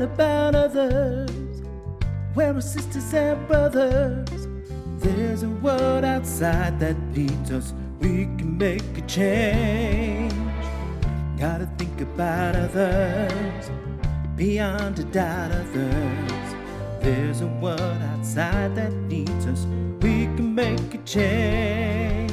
about others? Where are sisters and brothers? There's a world outside that needs us. We can make a change. Gotta think about others, beyond a doubt others. There's a world outside that needs us. We can make a change.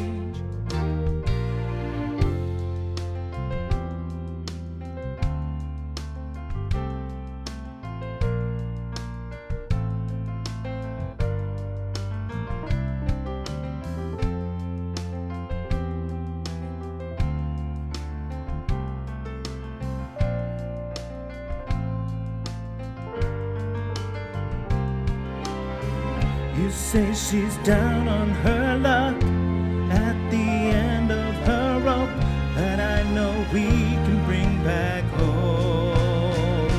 You say she's down on her luck, at the end of her rope, but I know we can bring back hope.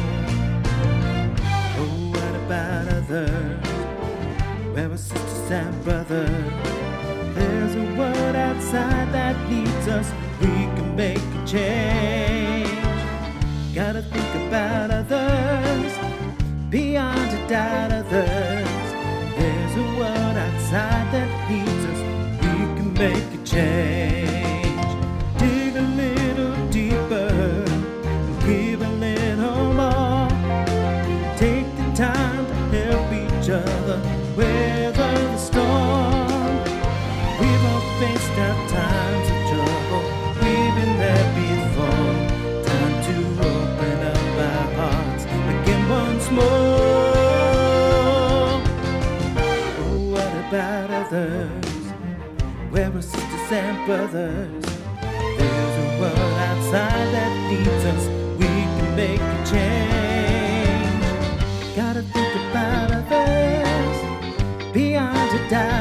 Oh, what about others? Where are sisters and brothers? There's a world outside that needs us. We can make a change. Gotta think about others, beyond a doubt others. There's a world outside that needs us. We can make a change. Dig a little deeper, give a little more. Take the time to help each other weather the storm. We've all faced our times of trouble. We've been there before. Time to open up our hearts again once more. About others, where are sisters and brothers? There's a world outside that needs us. We can make a change. Gotta think about others, beyond a doubt.